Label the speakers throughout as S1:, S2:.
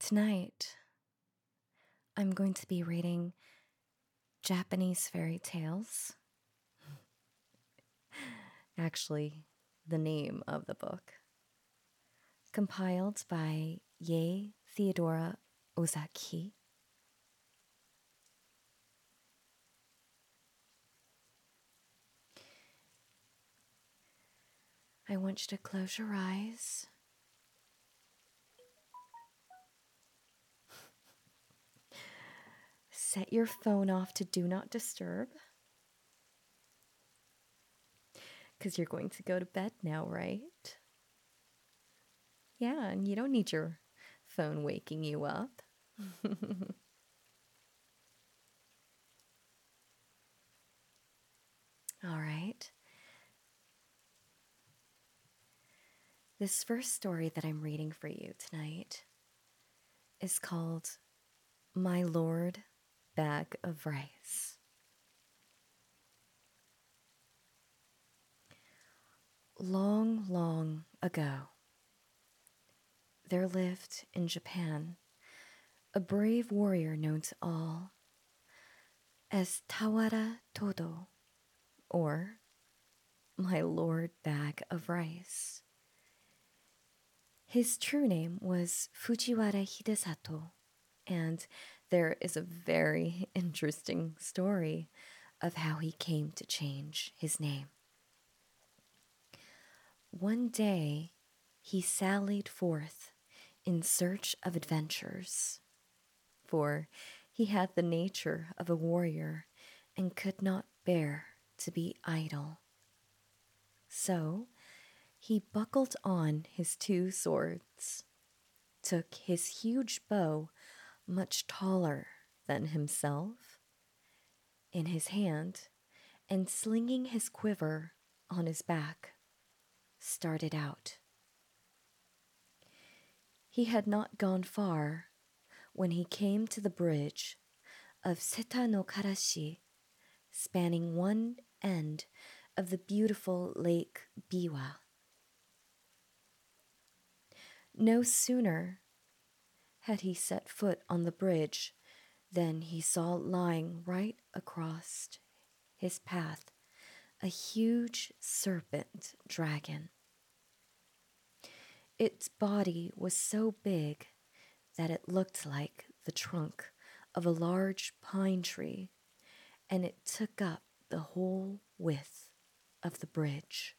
S1: Tonight, I'm going to be reading Japanese fairy tales. Actually, the name of the book. Compiled by Ye Theodora Ozaki. I want you to close your eyes. Set your phone off to do not disturb. Because you're going to go to bed now, right? Yeah, and you don't need your phone waking you up. All right. This first story that I'm reading for you tonight is called My Lord Bag of Rice. Long, long ago, there lived in Japan a brave warrior known to all as Tawara Todo, or My Lord Bag of Rice. His true name was Fujiwara Hidesato, and there is a very interesting story of how he came to change his name. One day, he sallied forth in search of adventures, for he had the nature of a warrior and could not bear to be idle. So he buckled on his 2 swords, took his huge bow, much taller than himself, in his hand, and slinging his quiver on his back, started out. He had not gone far when he came to the bridge of Seta no Karashi, spanning one end of the beautiful Lake Biwa. No sooner had he set foot on the bridge than he saw lying right across his path a huge serpent dragon. Its body was so big that it looked like the trunk of a large pine tree, and it took up the whole width of the bridge.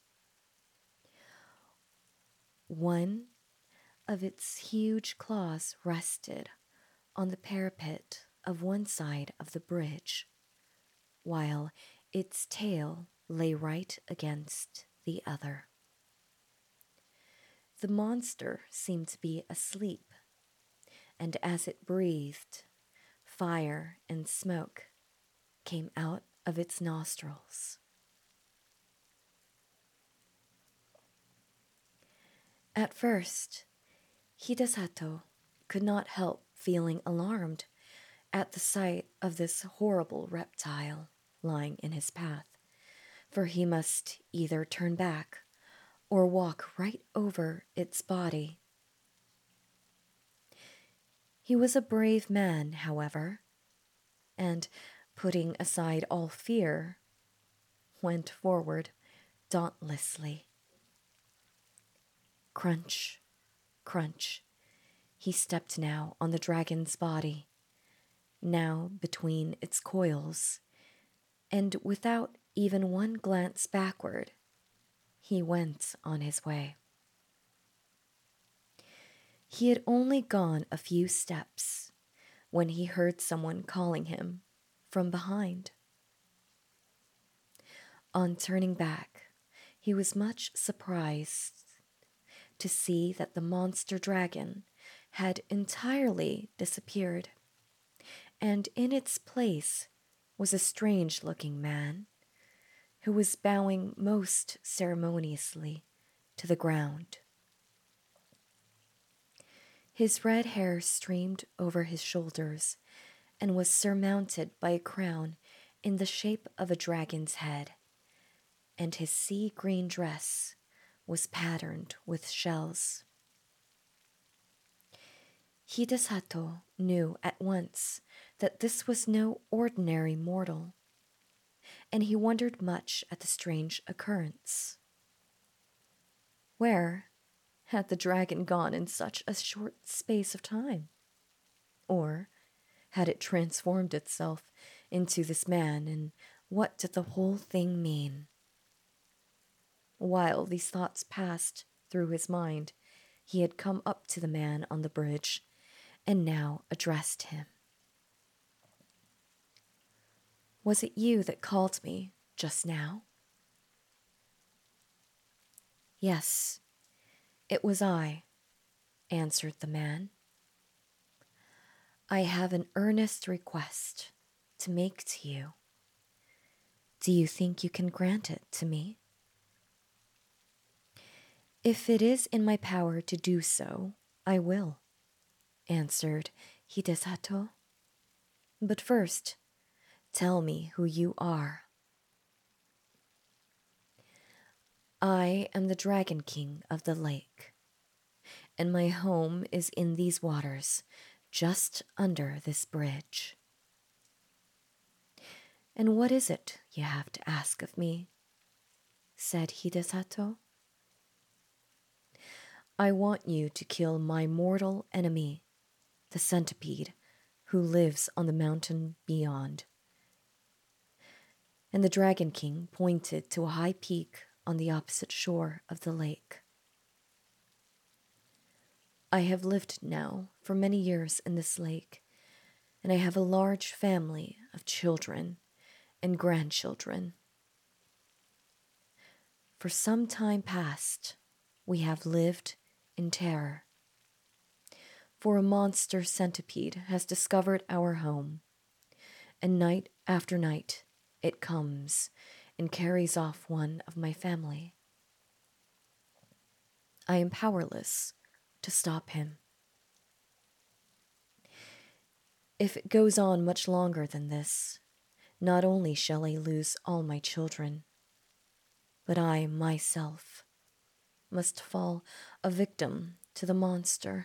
S1: One of its huge claws rested on the parapet of one side of the bridge, while its tail lay right against the other. The monster seemed to be asleep, and as it breathed, fire and smoke came out of its nostrils. At first, Hidesato could not help feeling alarmed at the sight of this horrible reptile lying in his path, for he must either turn back or walk right over its body. He was a brave man, however, and, putting aside all fear, went forward dauntlessly. Crunch, crunch, he stepped now on the dragon's body, now between its coils, and without even one glance backward, he went on his way. He had only gone a few steps when he heard someone calling him from behind. On turning back, he was much surprised to see that the monster dragon had entirely disappeared, and in its place was a strange-looking man who was bowing most ceremoniously to the ground. His red hair streamed over his shoulders and was surmounted by a crown in the shape of a dragon's head, and his sea-green dress was patterned with shells. Hidesato knew at once that this was no ordinary mortal, and he wondered much at the strange occurrence. Where had the dragon gone in such a short space of time? Or had it transformed itself into this man, and what did the whole thing mean? While these thoughts passed through his mind, he had come up to the man on the bridge and now addressed him. Was it you that called me just now? Yes, it was I, answered the man. I have an earnest request to make to you. Do you think you can grant it to me? If it is in my power to do so, I will, answered Hidesato. But first, tell me who you are. I am the Dragon King of the lake, and my home is in these waters, just under this bridge. And what is it you have to ask of me? Said Hidesato. I want you to kill my mortal enemy, the centipede, who lives on the mountain beyond. And the Dragon King pointed to a high peak on the opposite shore of the lake. I have lived now for many years in this lake, and I have a large family of children and grandchildren. For some time past, we have lived in terror, for a monster centipede has discovered our home, and night after night it comes and carries off one of my family. I am powerless to stop him. If it goes on much longer than this, not only shall I lose all my children, but I myself must fall a victim to the monster.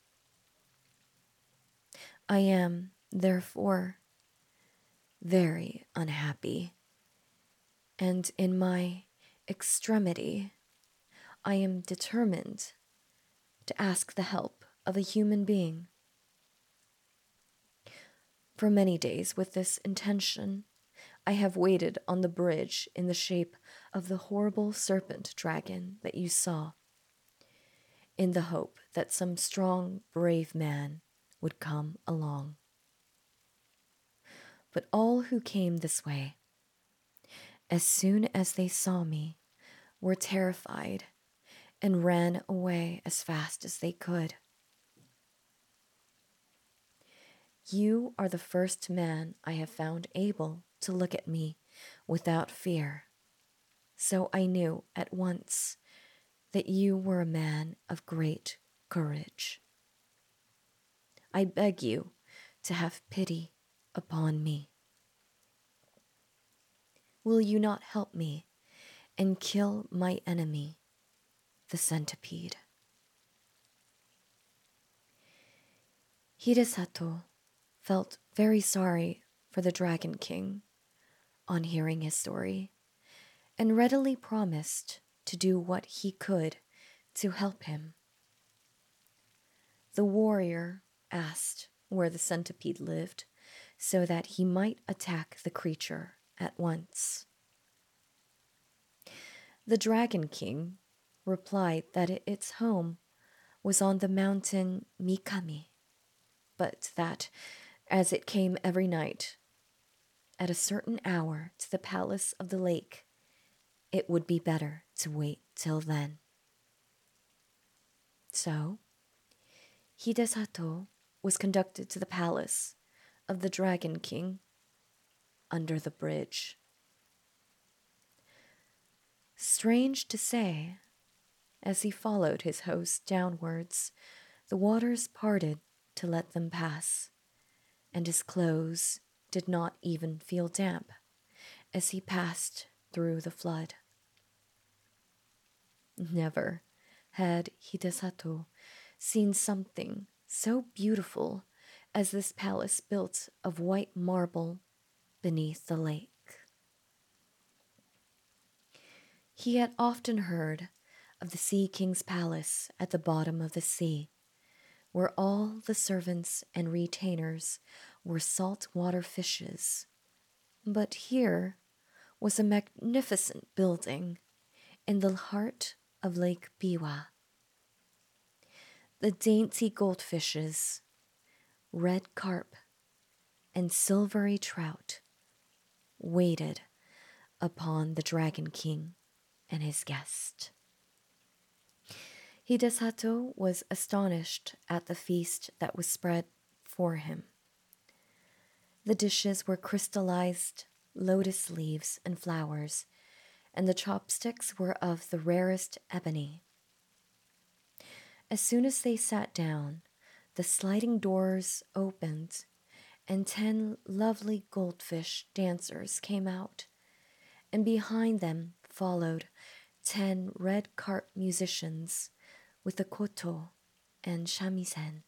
S1: I am, therefore, very unhappy, and in my extremity, I am determined to ask the help of a human being. For many days, with this intention, I have waited on the bridge in the shape of the horrible serpent dragon that you saw, in the hope that some strong, brave man would come along. But all who came this way, as soon as they saw me, were terrified and ran away as fast as they could. You are the first man I have found able to look at me without fear, so I knew at once that you were a man of great courage. I beg you to have pity upon me. Will you not help me and kill my enemy, the centipede? Hidesato felt very sorry for the Dragon King on hearing his story, and readily promised to do what he could to help him. The warrior asked where the centipede lived so that he might attack the creature at once. The Dragon King replied that its home was on the mountain Mikami, but that as it came every night at a certain hour to the palace of the lake, it would be better to wait till then. So, Hidesato was conducted to the palace of the Dragon King under the bridge. Strange to say, as he followed his host downwards, the waters parted to let them pass, and his clothes did not even feel damp as he passed through the flood. Never had Hidesato seen something so beautiful as this palace built of white marble beneath the lake. He had often heard of the Sea King's palace at the bottom of the sea, where all the servants and retainers were saltwater fishes. But here was a magnificent building in the heart of Lake Biwa. The dainty goldfishes, red carp, and silvery trout waited upon the Dragon King and his guest. Hidesato was astonished at the feast that was spread for him. The dishes were crystallized lotus leaves and flowers, and the chopsticks were of the rarest ebony. As soon as they sat down, the sliding doors opened, and 10 lovely goldfish dancers came out, and behind them followed 10 red carp musicians with the koto and shamisen.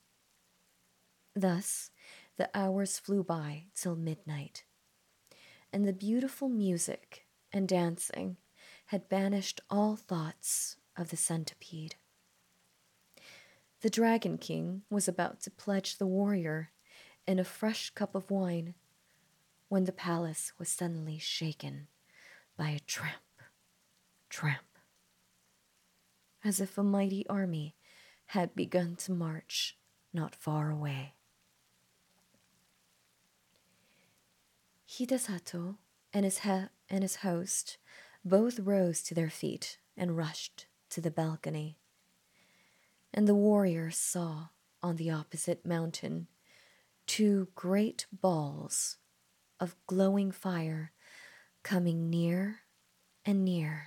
S1: Thus, the hours flew by till midnight, and the beautiful music and dancing had banished all thoughts of the centipede. The Dragon King was about to pledge the warrior in a fresh cup of wine when the palace was suddenly shaken by a tramp, tramp, as if a mighty army had begun to march not far away. Hidesato and his host both rose to their feet and rushed to the balcony. And the warrior saw on the opposite mountain 2 great balls of glowing fire coming near and near.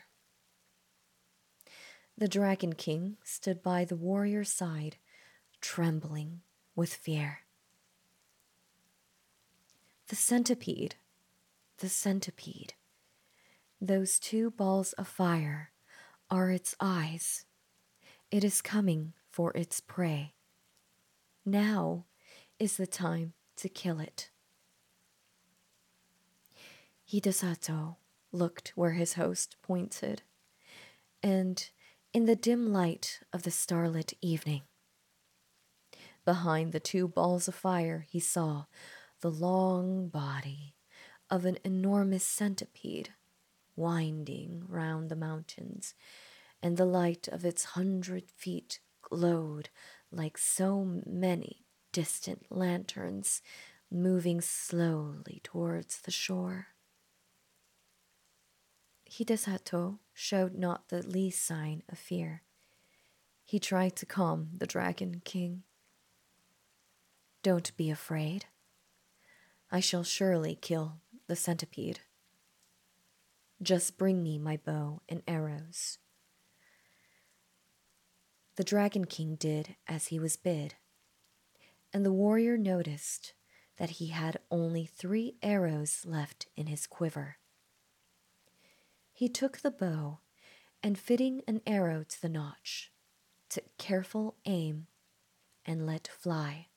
S1: The Dragon King stood by the warrior's side, trembling with fear. The centipede, the centipede. Those 2 balls of fire are its eyes. It is coming for its prey. Now is the time to kill it. Hidesato looked where his host pointed, and in the dim light of the starlit evening, behind the 2 balls of fire, he saw the long body of an enormous centipede winding round the mountains, and the light of its 100 feet glowed like so many distant lanterns moving slowly towards the shore. Hidesato showed not the least sign of fear. He tried to calm the Dragon King. "Don't be afraid. I shall surely kill the centipede. Just bring me my bow and arrows." The Dragon King did as he was bid, and the warrior noticed that he had only 3 arrows left in his quiver. He took the bow and, fitting an arrow to the notch, took careful aim and let fly.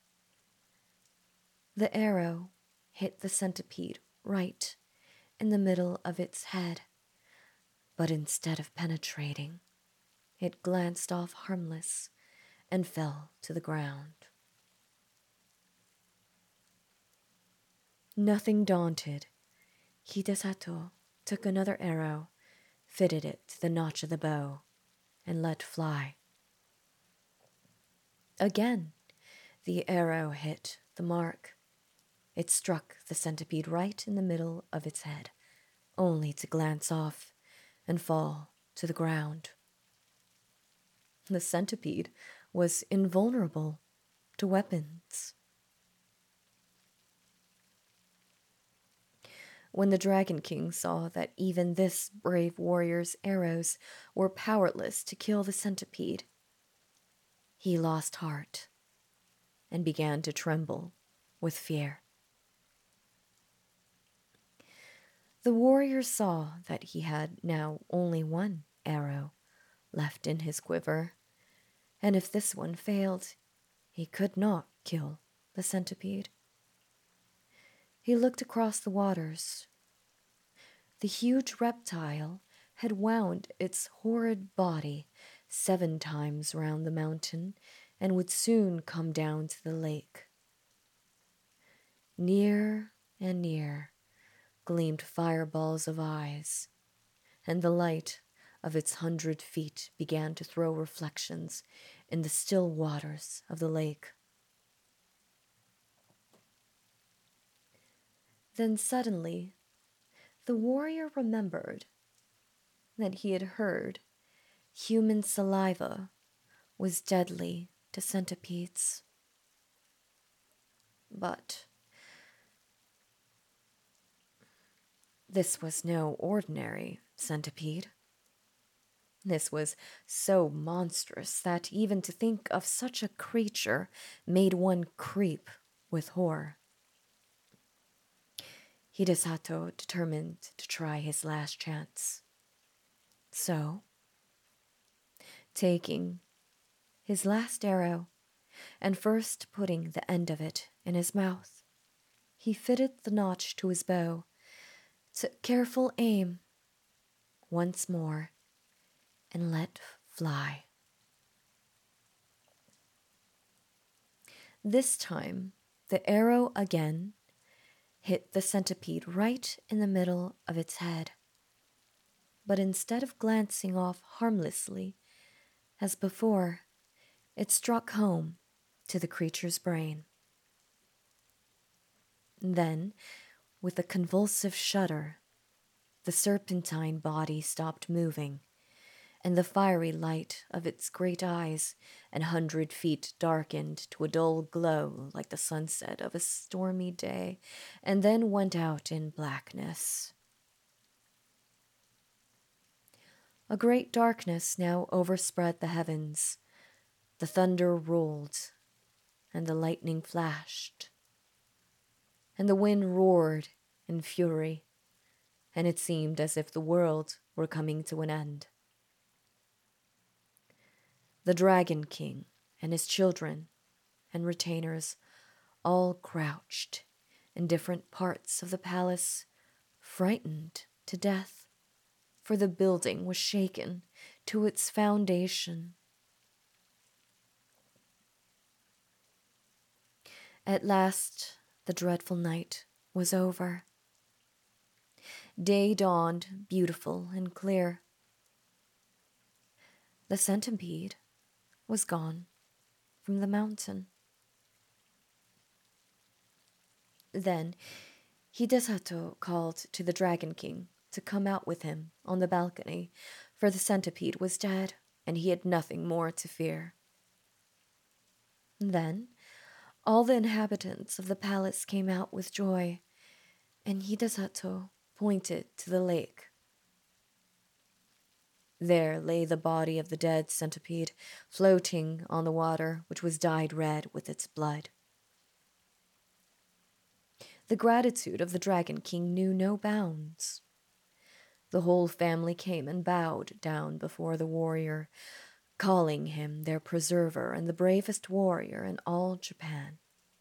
S1: The arrow hit the centipede right in the middle of its head, but instead of penetrating, it glanced off harmless and fell to the ground. Nothing daunted, Hidesato took another arrow, fitted it to the notch of the bow, and let fly. Again, the arrow hit the mark. It struck the centipede right in the middle of its head, only to glance off and fall to the ground. The centipede was invulnerable to weapons. When the Dragon King saw that even this brave warrior's arrows were powerless to kill the centipede, he lost heart and began to tremble with fear. The warrior saw that he had now only 1 arrow left in his quiver, and if this one failed, he could not kill the centipede. He looked across the waters. The huge reptile had wound its horrid body 7 times round the mountain and would soon come down to the lake. Near and near gleamed fireballs of eyes, and the light of its 100 feet began to throw reflections in the still waters of the lake. Then suddenly, the warrior remembered that he had heard human saliva was deadly to centipedes. But this was no ordinary centipede. This was so monstrous that even to think of such a creature made one creep with horror. Hidesato determined to try his last chance. So, taking his last arrow and first putting the end of it in his mouth, he fitted the notch to his bow, took careful aim once more, and let fly. This time, the arrow again hit the centipede right in the middle of its head. But instead of glancing off harmlessly, as before, it struck home to the creature's brain. Then, with a convulsive shudder, the serpentine body stopped moving, and the fiery light of its great eyes and 100 feet darkened to a dull glow like the sunset of a stormy day, and then went out in blackness. A great darkness now overspread the heavens. The thunder rolled, and the lightning flashed, and the wind roared in fury, and it seemed as if the world were coming to an end. The Dragon King and his children and retainers all crouched in different parts of the palace, frightened to death, for the building was shaken to its foundation. At last, the dreadful night was over. Day dawned beautiful and clear. The centipede was gone from the mountain. Then Hidesato called to the Dragon King to come out with him on the balcony, for the centipede was dead, and he had nothing more to fear. Then all the inhabitants of the palace came out with joy, and Hidesato pointed to the lake. There lay the body of the dead centipede, floating on the water, which was dyed red with its blood. The gratitude of the Dragon King knew no bounds. The whole family came and bowed down before the warrior, calling him their preserver and the bravest warrior in all Japan.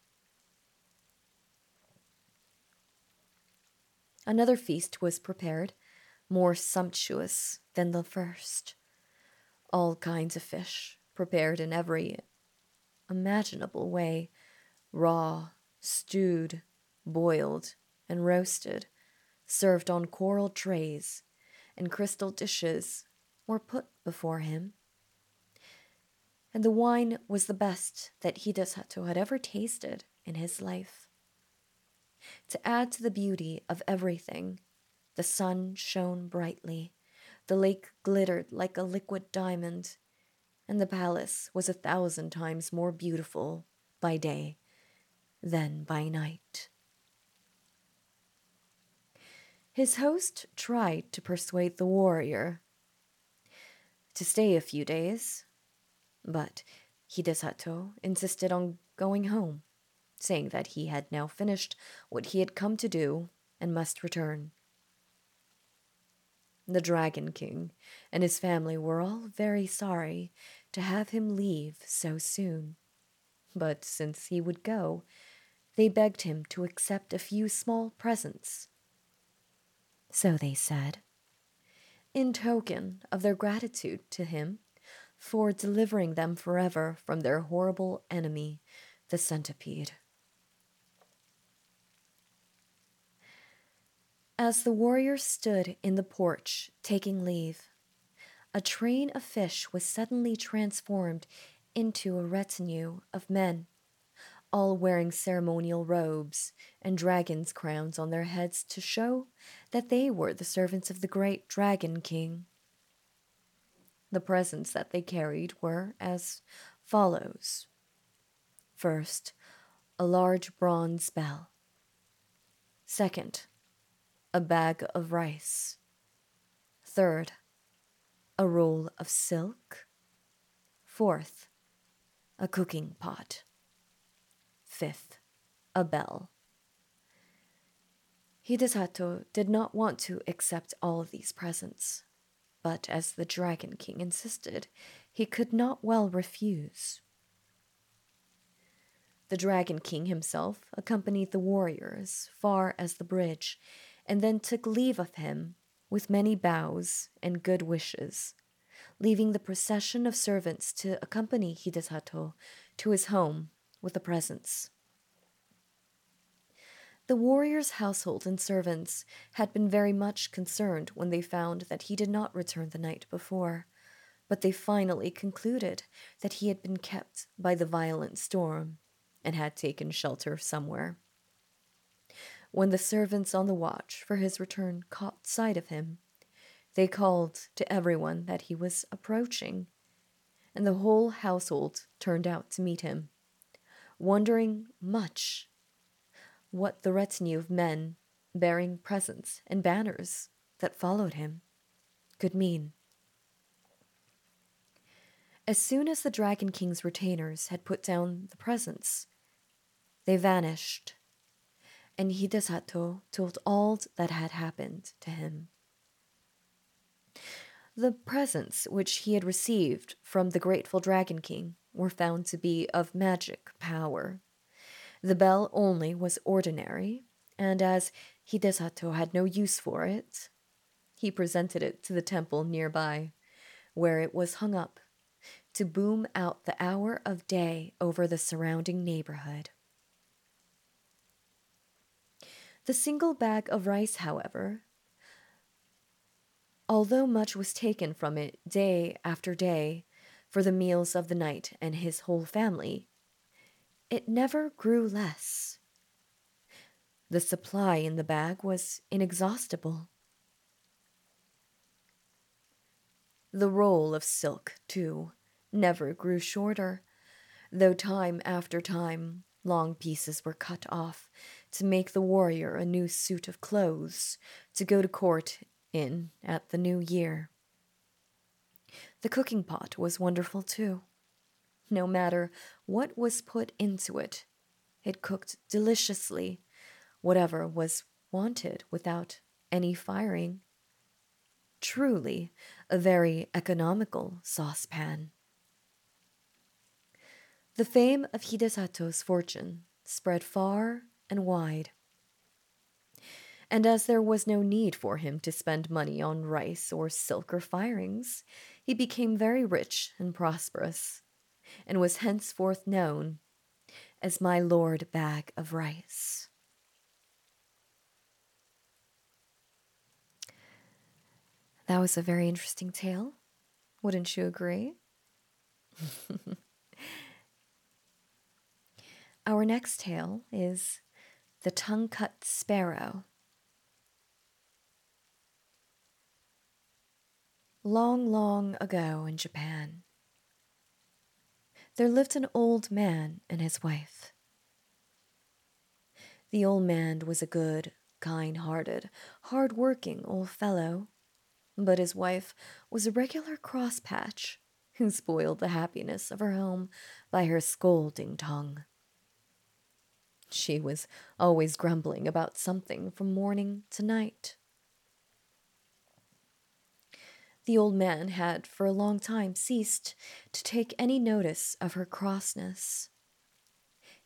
S1: Another feast was prepared, more sumptuous than the first. All kinds of fish, prepared in every imaginable way, raw, stewed, boiled, and roasted, served on coral trays and crystal dishes, were put before him. And the wine was the best that Hidesato had ever tasted in his life. To add to the beauty of everything, the sun shone brightly, the lake glittered like a liquid diamond, and the palace was 1,000 times more beautiful by day than by night. His host tried to persuade the warrior to stay a few days, but Hidesato insisted on going home, saying that he had now finished what he had come to do and must return. The Dragon King and his family were all very sorry to have him leave so soon. But since he would go, they begged him to accept a few small presents. So they said, in token of their gratitude to him for delivering them forever from their horrible enemy, the centipede. As the warriors stood in the porch taking leave, a train of fish was suddenly transformed into a retinue of men, all wearing ceremonial robes and dragon's crowns on their heads to show that they were the servants of the great Dragon King. The presents that they carried were as follows. First, a large bronze bell. Second, a bag of rice. Third, a roll of silk. Fourth, a cooking pot. Fifth, a bell. Hidesato did not want to accept all of these presents, but as the Dragon King insisted, he could not well refuse. The Dragon King himself accompanied the warrior as far as the bridge, and then took leave of him with many bows and good wishes, leaving the procession of servants to accompany Hidesato to his home with the presents. The warrior's household and servants had been very much concerned when they found that he did not return the night before, but they finally concluded that he had been kept by the violent storm and had taken shelter somewhere. When the servants on the watch for his return caught sight of him, they called to everyone that he was approaching, and the whole household turned out to meet him, wondering much what the retinue of men bearing presents and banners that followed him could mean. As soon as the Dragon King's retainers had put down the presents, they vanished, and Hidesato told all that had happened to him. The presents which he had received from the grateful Dragon King were found to be of magic power. The bell only was ordinary, and as Hidesato had no use for it, he presented it to the temple nearby, where it was hung up to boom out the hour of day over the surrounding neighborhood. The single bag of rice, however, although much was taken from it day after day for the meals of the night and his whole family, it never grew less. The supply in the bag was inexhaustible. The roll of silk, too, never grew shorter, though time after time long pieces were cut off to make the warrior a new suit of clothes to go to court in at the new year. The cooking pot was wonderful, too. No matter what was put into it, it cooked deliciously, whatever was wanted without any firing. Truly a very economical saucepan. The fame of Hidesato's fortune spread far and wide, and as there was no need for him to spend money on rice or silk or firings, he became very rich and prosperous, and was henceforth known as my Lord Bag of Rice. That was a very interesting tale. Wouldn't you agree? Our next tale is The Tongue-Cut Sparrow. Long, long ago in Japan, there lived an old man and his wife. The old man was a good, kind-hearted, hard-working old fellow, but his wife was a regular crosspatch who spoiled the happiness of her home by her scolding tongue. She was always grumbling about something from morning to night. The old man had for a long time ceased to take any notice of her crossness,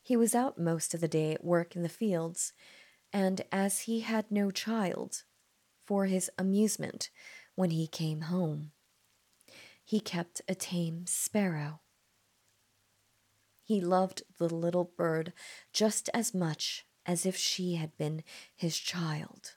S1: He was out most of the day at work in the fields, and as he had no child for his amusement when he came home, he kept a tame sparrow. He loved the little bird just as much as if she had been his child.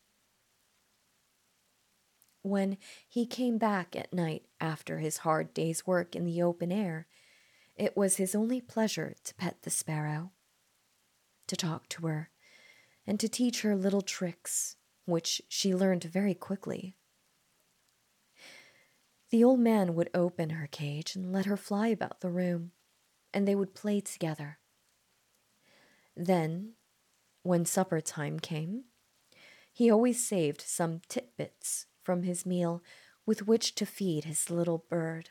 S1: When he came back at night after his hard day's work in the open air, it was his only pleasure to pet the sparrow, to talk to her, and to teach her little tricks, which she learned very quickly. The old man would open her cage and let her fly about the room, and they would play together. Then, when supper time came, he always saved some titbits from his meal with which to feed his little bird.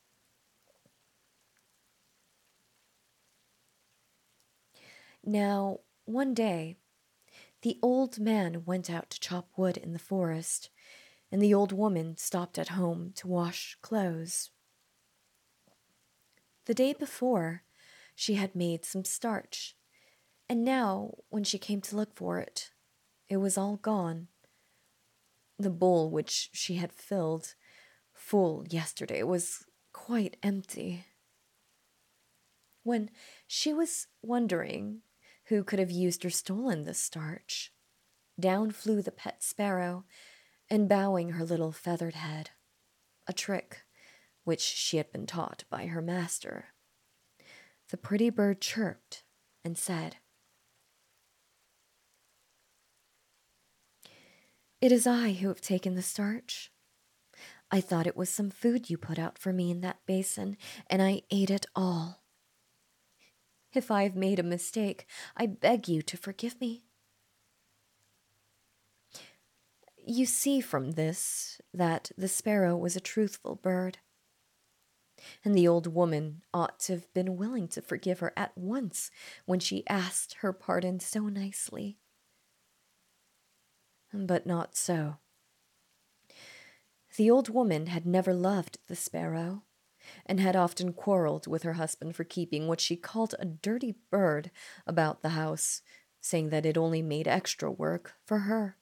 S1: Now, one day, the old man went out to chop wood in the forest, and the old woman stopped at home to wash clothes. The day before, she had made some starch, and now, when she came to look for it, it was all gone. The bowl which she had filled full yesterday was quite empty. When she was wondering who could have used or stolen the starch, down flew the pet sparrow, and bowing her little feathered head, a trick which she had been taught by her master, the pretty bird chirped and said, "It is I who have taken the starch. I thought it was some food you put out for me in that basin, and I ate it all. If I have made a mistake, I beg you to forgive me." You see from this that the sparrow was a truthful bird, and the old woman ought to have been willing to forgive her at once when she asked her pardon so nicely. But not so. The old woman had never loved the sparrow, and had often quarreled with her husband for keeping what she called a dirty bird about the house, saying that it only made extra work for her.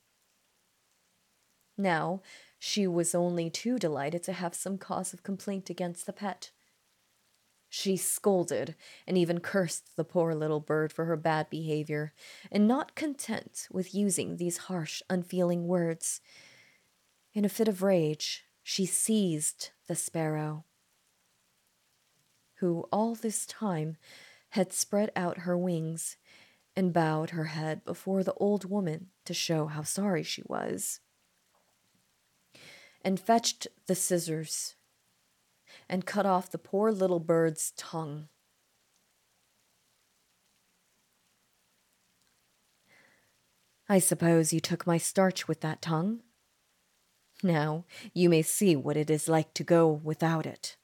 S1: Now, she was only too delighted to have some cause of complaint against the pet. She scolded and even cursed the poor little bird for her bad behavior, and not content with using these harsh, unfeeling words, in a fit of rage, she seized the sparrow, who all this time had spread out her wings and bowed her head before the old woman to show how sorry she was, and fetched the scissors and cut off the poor little bird's tongue. "I suppose you took my starch with that tongue? Now you may see what it is like to go without it."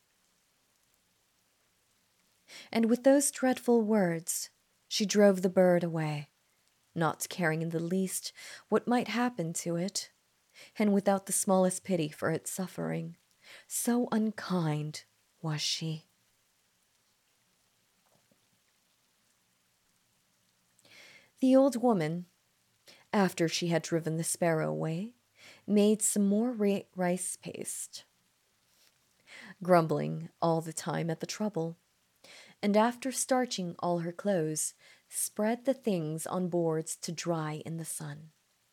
S1: And with those dreadful words, she drove the bird away, not caring in the least what might happen to it, and without the smallest pity for its suffering. So unkind was she. The old woman, after she had driven the sparrow away, made some more rice paste, grumbling all the time at the trouble, and after starching all her clothes, spread the things on boards to dry in the sun.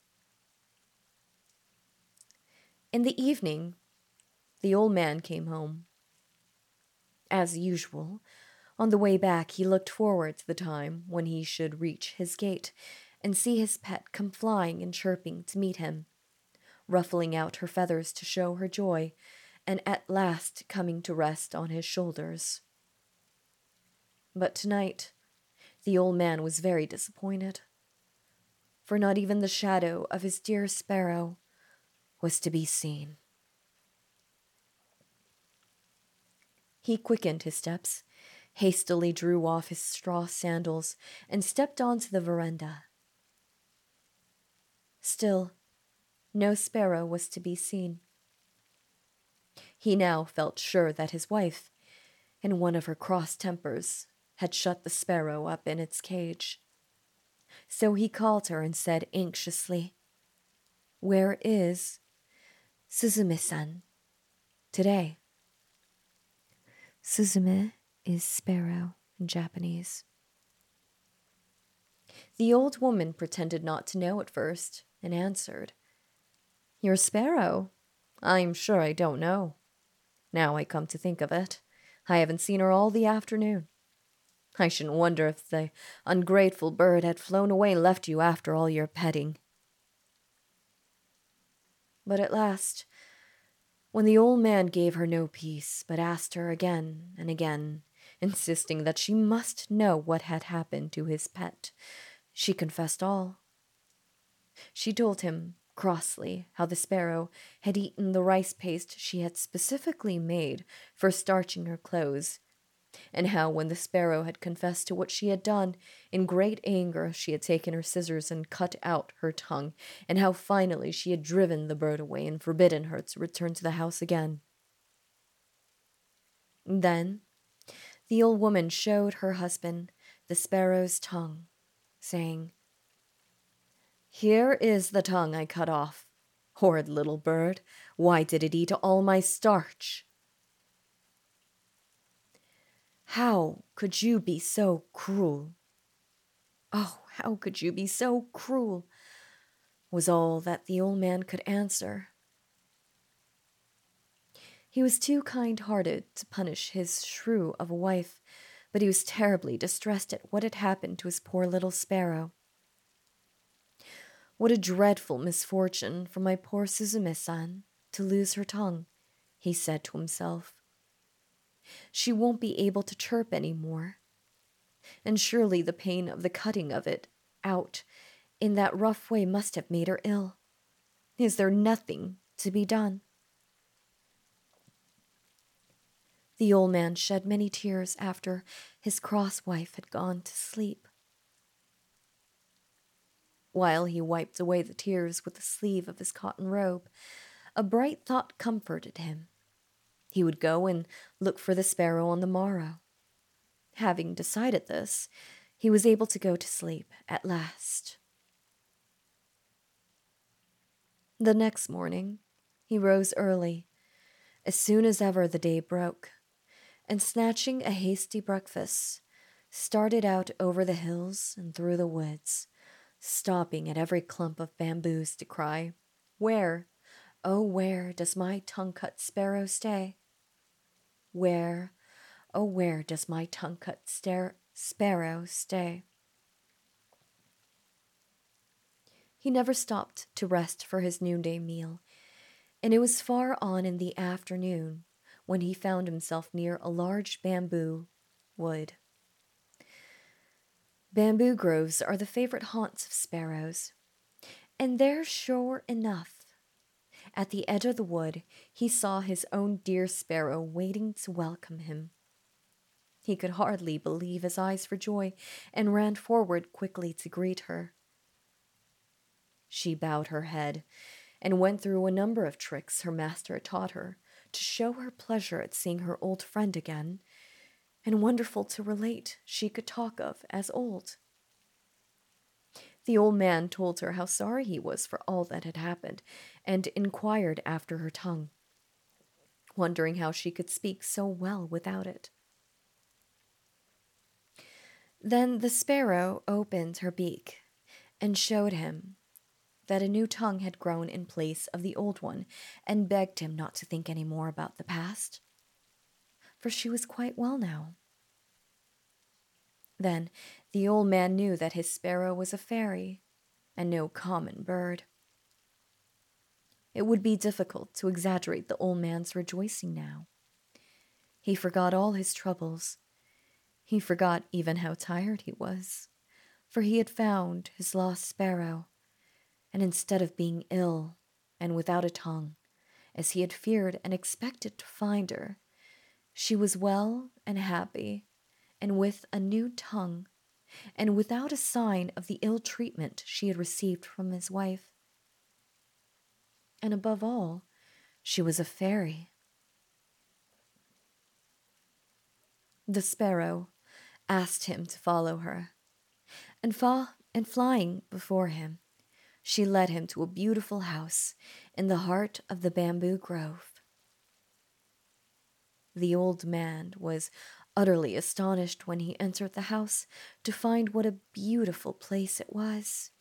S1: In the evening, the old man came home. As usual, on the way back he looked forward to the time when he should reach his gate and see his pet come flying and chirping to meet him, ruffling out her feathers to show her joy, and at last coming to rest on his shoulders. But tonight, the old man was very disappointed, for not even the shadow of his dear sparrow was to be seen. He quickened his steps, hastily drew off his straw sandals, and stepped onto the veranda. Still, no sparrow was to be seen. He now felt sure that his wife, in one of her cross tempers, had shut the sparrow up in its cage. So he called her and said anxiously, "Where is Suzume-san today?" Suzume is sparrow in Japanese. The old woman pretended not to know at first and answered, "Your sparrow? I'm sure I don't know. Now I come to think of it, I haven't seen her all the afternoon. I shouldn't wonder if the ungrateful bird had flown away and left you after all your petting." But at last, when the old man gave her no peace, but asked her again and again, insisting that she must know what had happened to his pet, she confessed all. She told him crossly how the sparrow had eaten the rice paste she had specifically made for starching her clothes, and how when the sparrow had confessed to what she had done, in great anger she had taken her scissors and cut out her tongue, and how finally she had driven the bird away and forbidden her to return to the house again. Then the old woman showed her husband the sparrow's tongue, saying, "Here is the tongue I cut off. Horrid little bird, why did it eat all my starch?" "How could you be so cruel? Oh, how could you be so cruel?" was all that the old man could answer. He was too kind-hearted to punish his shrew of a wife, but he was terribly distressed at what had happened to his poor little sparrow. "What a dreadful misfortune for my poor Suzume-san to lose her tongue," he said to himself. "She won't be able to chirp any more. And surely the pain of the cutting of it out in that rough way must have made her ill. Is there nothing to be done?" The old man shed many tears after his cross wife had gone to sleep. While he wiped away the tears with the sleeve of his cotton robe, a bright thought comforted him. He would go and look for the sparrow on the morrow. Having decided this, he was able to go to sleep at last. The next morning, he rose early, as soon as ever the day broke, and snatching a hasty breakfast, started out over the hills and through the woods, stopping at every clump of bamboos to cry, "Where, oh where does my tongue-cut sparrow stay? Where, oh where does my tongue-cut sparrow stay?" He never stopped to rest for his noonday meal, and it was far on in the afternoon when he found himself near a large bamboo wood. Bamboo groves are the favorite haunts of sparrows, and there, sure enough, at the edge of the wood, he saw his own dear sparrow waiting to welcome him. He could hardly believe his eyes for joy and ran forward quickly to greet her. She bowed her head and went through a number of tricks her master had taught her to show her pleasure at seeing her old friend again, and wonderful to relate, she could talk of as old. The old man told her how sorry he was for all that had happened, and inquired after her tongue, wondering how she could speak so well without it. Then the sparrow opened her beak and showed him that a new tongue had grown in place of the old one, and begged him not to think any more about the past, for she was quite well now. Then the old man knew that his sparrow was a fairy, and no common bird. It would be difficult to exaggerate the old man's rejoicing now. He forgot all his troubles. He forgot even how tired he was, for he had found his lost sparrow, and instead of being ill and without a tongue, as he had feared and expected to find her, she was well and happy, and with a new tongue, and without a sign of the ill treatment she had received from his wife. And above all, she was a fairy. The sparrow, asked him to follow her, and flying before him, she led him to a beautiful house in the heart of the bamboo grove. The old man was utterly astonished when he entered the house to find what a beautiful place it was.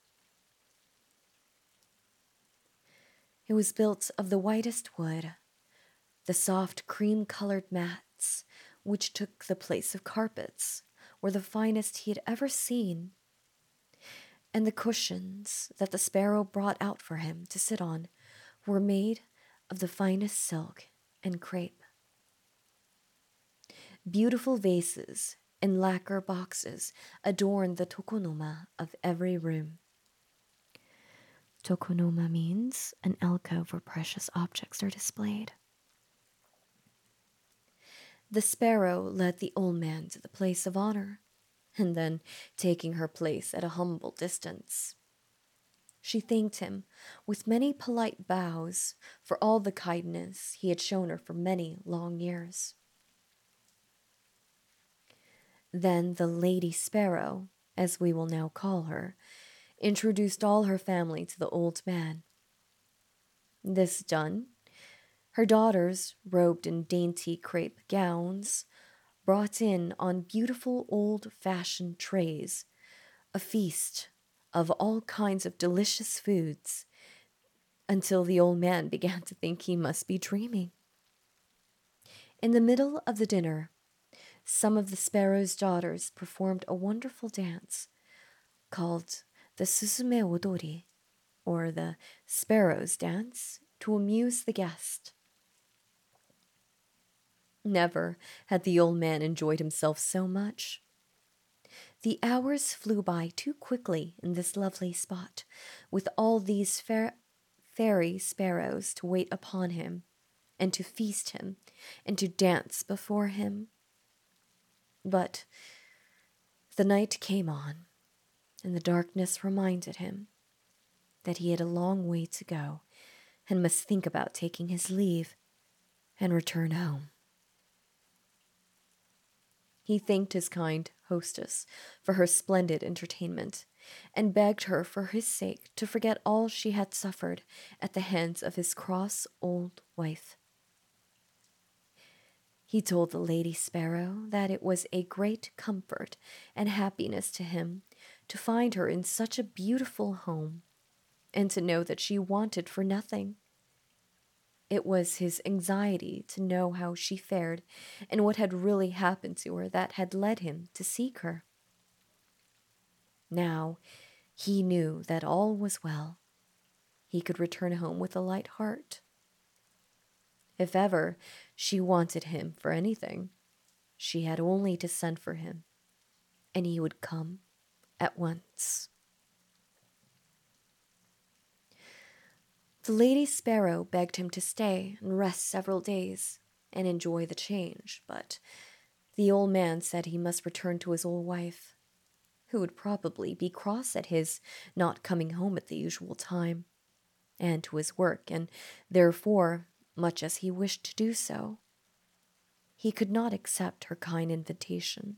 S1: It was built of the whitest wood. The soft cream-colored mats, which took the place of carpets, were the finest he had ever seen, and the cushions that the sparrow brought out for him to sit on were made of the finest silk and crepe. Beautiful vases and lacquer boxes adorned the tokonoma of every room. Tokonoma means an alcove where precious objects are displayed. The sparrow led the old man to the place of honor, and then, taking her place at a humble distance, she thanked him with many polite bows for all the kindness he had shown her for many long years. Then the Lady Sparrow, as we will now call her, introduced all her family to the old man. This done, her daughters, robed in dainty crepe gowns, brought in on beautiful old-fashioned trays a feast of all kinds of delicious foods, until the old man began to think he must be dreaming. In the middle of the dinner, some of the sparrow's daughters performed a wonderful dance called the Susume Odori, or the sparrow's dance, to amuse the guest. Never had the old man enjoyed himself so much. The hours flew by too quickly in this lovely spot, with all these fairy sparrows to wait upon him, and to feast him, and to dance before him. But the night came on, and the darkness reminded him that he had a long way to go, and must think about taking his leave and return home. He thanked his kind hostess for her splendid entertainment, and begged her for his sake to forget all she had suffered at the hands of his cross old wife. He told the Lady Sparrow that it was a great comfort and happiness to him to find her in such a beautiful home, and to know that she wanted for nothing. It was his anxiety to know how she fared and what had really happened to her that had led him to seek her. Now he knew that all was well. He could return home with a light heart. If ever she wanted him for anything, she had only to send for him, and he would come at once. The Lady Sparrow begged him to stay and rest several days and enjoy the change, but the old man said he must return to his old wife, who would probably be cross at his not coming home at the usual time, and to his work, and therefore, much as he wished to do so, he could not accept her kind invitation.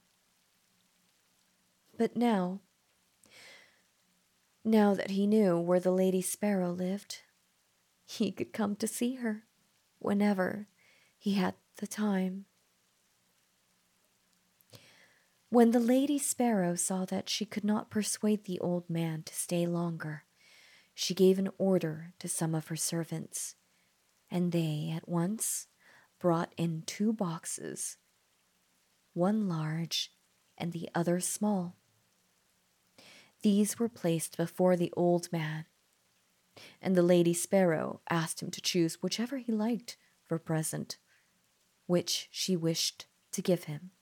S1: But now that he knew where the Lady Sparrow lived, he could come to see her whenever he had the time. When the Lady Sparrow saw that she could not persuade the old man to stay longer, she gave an order to some of her servants, and they at once brought in 2 boxes, one large and the other small. These were placed before the old man, and the Lady Sparrow asked him to choose whichever he liked for a present, which she wished to give him.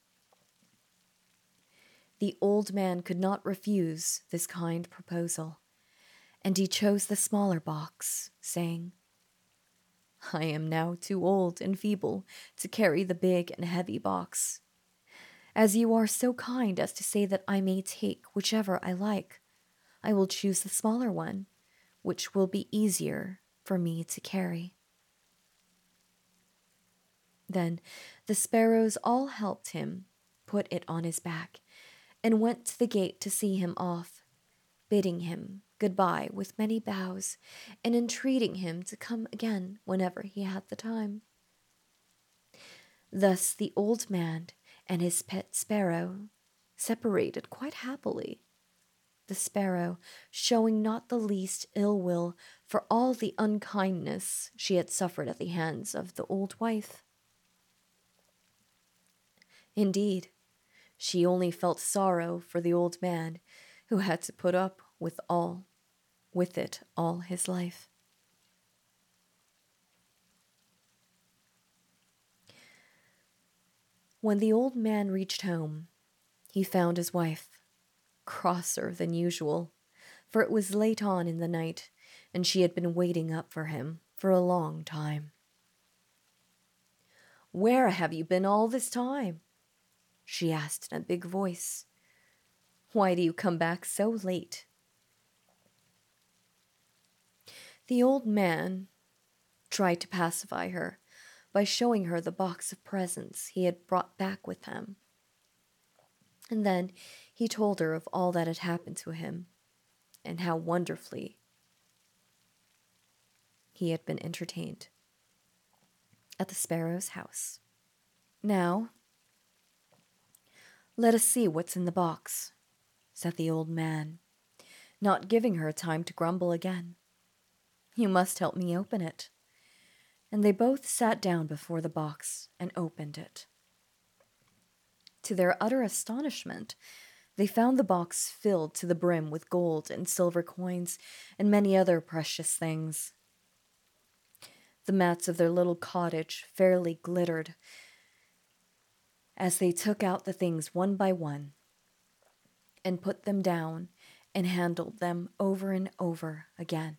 S1: The old man could not refuse this kind proposal, and he chose the smaller box, saying, "I am now too old and feeble to carry the big and heavy box. As you are so kind as to say that I may take whichever I like, I will choose the smaller one, which will be easier for me to carry." Then the sparrows all helped him put it on his back, and went to the gate to see him off, bidding him good-bye with many bows, and entreating him to come again whenever he had the time. Thus the old man and his pet sparrow separated quite happily, the sparrow showing not the least ill will for all the unkindness she had suffered at the hands of the old wife. Indeed, she only felt sorrow for the old man who had to put up with it all his life. When the old man reached home, he found his wife crosser than usual, for it was late on in the night, and she had been waiting up for him for a long time. "Where have you been all this time?" she asked in a big voice. "Why do you come back so late?" The old man tried to pacify her by showing her the box of presents he had brought back with him. And then he told her of all that had happened to him, and how wonderfully he had been entertained at the sparrow's house. "Now, let us see what's in the box," said the old man, not giving her time to grumble again. "You must help me open it." And they both sat down before the box and opened it. To their utter astonishment, they found the box filled to the brim with gold and silver coins and many other precious things. The mats of their little cottage fairly glittered as they took out the things one by one and put them down and handled them over and over again.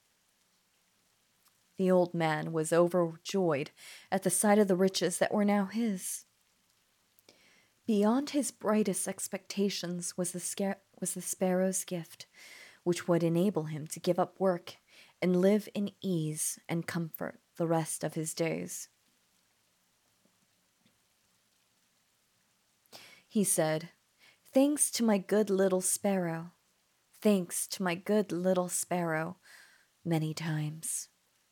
S1: The old man was overjoyed at the sight of the riches that were now his. Beyond his brightest expectations was the sparrow's gift, which would enable him to give up work and live in ease and comfort the rest of his days. He said, "Thanks to my good little sparrow, thanks to my good little sparrow," many times.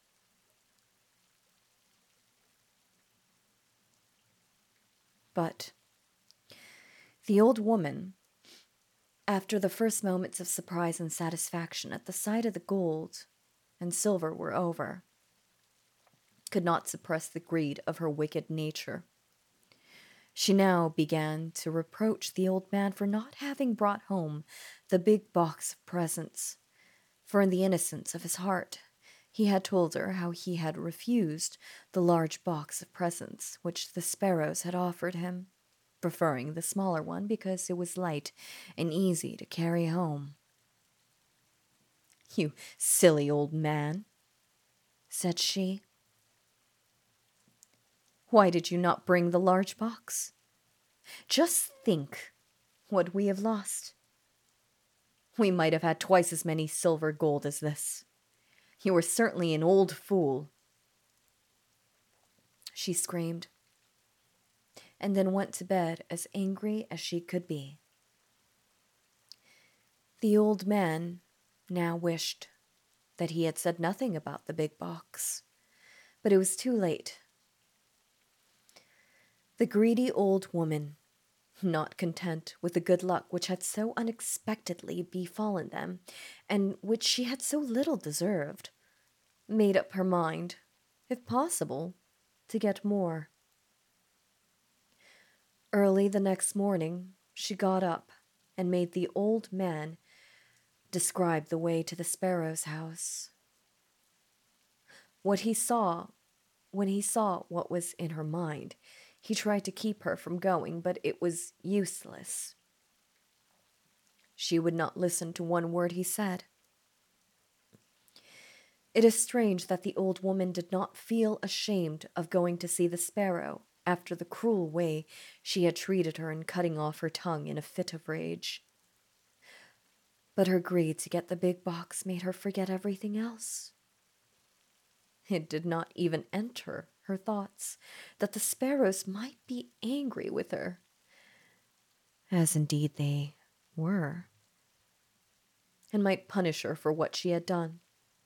S1: But the old woman, after the first moments of surprise and satisfaction at the sight of the gold and silver were over, could not suppress the greed of her wicked nature. She now began to reproach the old man for not having brought home the big box of presents, for in the innocence of his heart he had told her how he had refused the large box of presents which the sparrows had offered him, preferring the smaller one because it was light and easy to carry home. "You silly old man," said she. "Why did you not bring the large box? Just think what we have lost. We might have had twice as many silver gold as this. You are certainly an old fool," she screamed, and then went to bed as angry as she could be. The old man now wished that he had said nothing about the big box, but it was too late. The greedy old woman, not content with the good luck which had so unexpectedly befallen them, and which she had so little deserved, made up her mind, if possible, to get more. Early the next morning, she got up and made the old man describe the way to the sparrow's house. When he saw what was in her mind, he tried to keep her from going, but it was useless. She would not listen to one word he said. It is strange that the old woman did not feel ashamed of going to see the sparrow after the cruel way she had treated her in cutting off her tongue in a fit of rage. But her greed to get the big box made her forget everything else. It did not even enter her thoughts that the sparrows might be angry with her, as indeed they were, and might punish her for what she had done.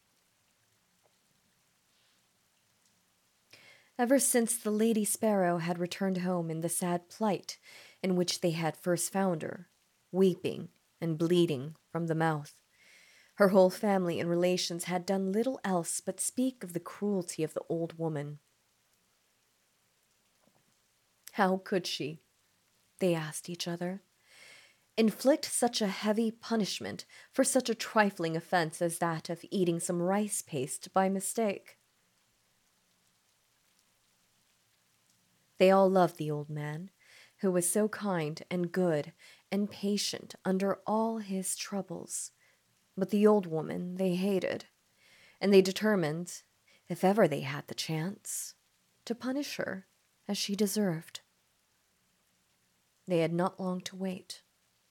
S1: Ever since the Lady Sparrow had returned home in the sad plight in which they had first found her, weeping and bleeding from the mouth, her whole family and relations had done little else but speak of the cruelty of the old woman. How could she, they asked each other, inflict such a heavy punishment for such a trifling offense as that of eating some rice paste by mistake? They all loved the old man, who was so kind and good and patient under all his troubles. But the old woman they hated, and they determined, if ever they had the chance, to punish her as she deserved. They had not long to wait.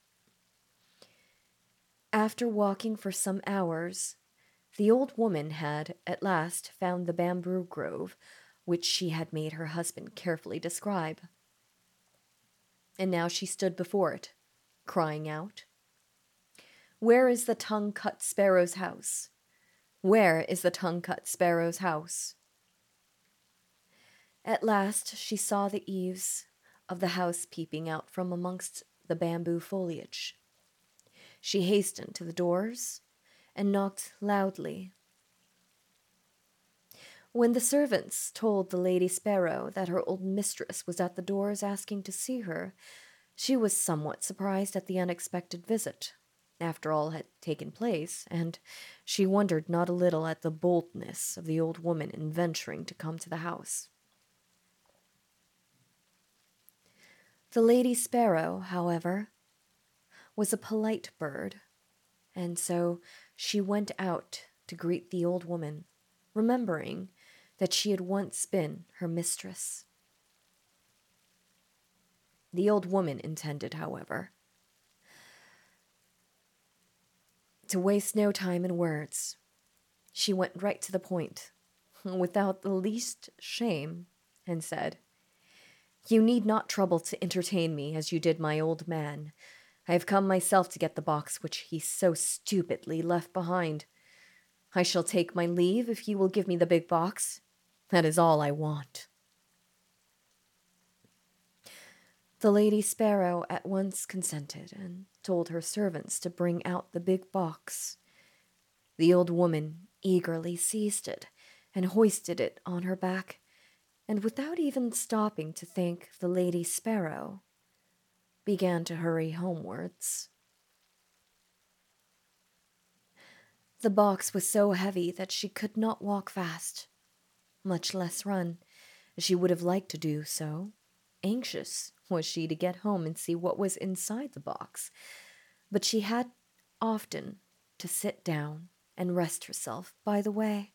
S1: After walking for some hours, the old woman had at last found the bamboo grove which she had made her husband carefully describe. And now she stood before it, crying out, "Where is the tongue-cut sparrow's house? Where is the tongue-cut sparrow's house?" At last she saw the eaves of the house peeping out from amongst the bamboo foliage. She hastened to the doors and knocked loudly. When the servants told the Lady Sparrow that her old mistress was at the doors asking to see her, she was somewhat surprised at the unexpected visit, after all had taken place, and she wondered not a little at the boldness of the old woman in venturing to come to the house. The Lady Sparrow, however, was a polite bird, and so she went out to greet the old woman, remembering that she had once been her mistress. The old woman intended, however, to waste no time in words. She went right to the point, without the least shame, and said, "You need not trouble to entertain me as you did my old man. I have come myself to get the box which he so stupidly left behind. I shall take my leave if you will give me the big box. That is all I want." The Lady Sparrow at once consented and told her servants to bring out the big box. The old woman eagerly seized it and hoisted it on her back, and without even stopping to thank the Lady Sparrow, began to hurry homewards. The box was so heavy that she could not walk fast, much less run, as she would have liked to do so. Anxious was she to get home and see what was inside the box, but she had often to sit down and rest herself by the way.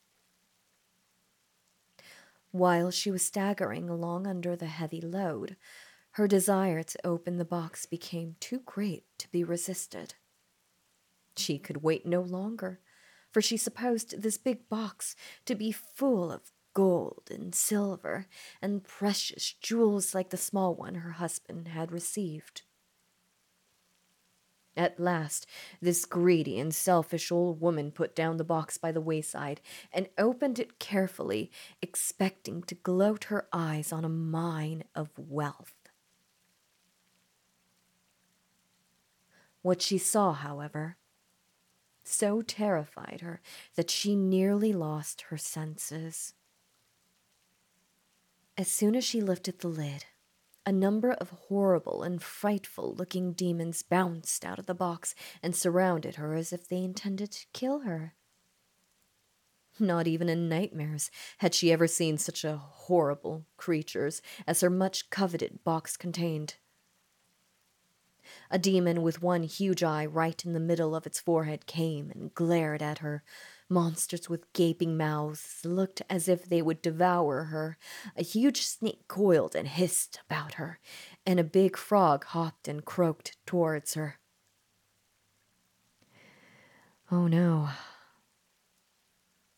S1: While she was staggering along under the heavy load, her desire to open the box became too great to be resisted. She could wait no longer, for she supposed this big box to be full of gold and silver and precious jewels like the small one her husband had received. At last, this greedy and selfish old woman put down the box by the wayside and opened it carefully, expecting to gloat her eyes on a mine of wealth. What she saw, however, so terrified her that she nearly lost her senses. As soon as she lifted the lid, a number of horrible and frightful-looking demons bounced out of the box and surrounded her as if they intended to kill her. Not even in nightmares had she ever seen such a horrible creatures as her much-coveted box contained. A demon with one huge eye right in the middle of its forehead came and glared at her. Monsters with gaping mouths looked as if they would devour her. A huge snake coiled and hissed about her, and a big frog hopped and croaked towards her. Oh no.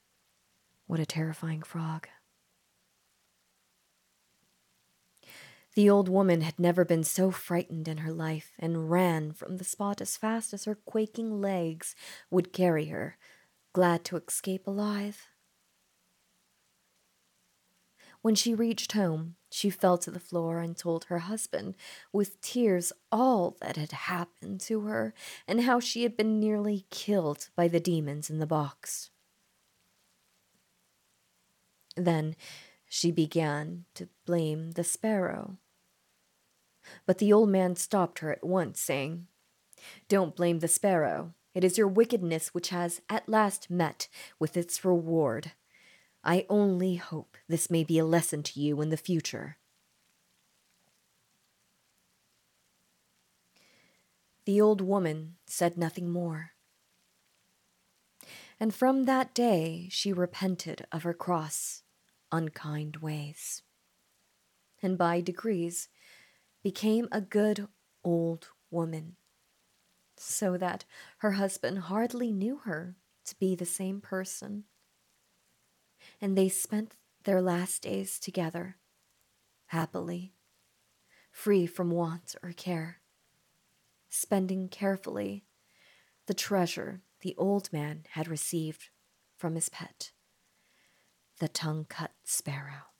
S1: What a terrifying frog. The old woman had never been so frightened in her life and ran from the spot as fast as her quaking legs would carry her, glad to escape alive. When she reached home, she fell to the floor and told her husband, with tears, all that had happened to her and how she had been nearly killed by the demons in the box. Then she began to blame the sparrow. But the old man stopped her at once, saying, "Don't blame the sparrow. It is your wickedness which has at last met with its reward. I only hope this may be a lesson to you in the future." The old woman said nothing more. And from that day she repented of her cross, unkind ways, and by degrees became a good old woman, so that her husband hardly knew her to be the same person. And they spent their last days together, happily, free from want or care, spending carefully the treasure the old man had received from his pet, the tongue-cut sparrow.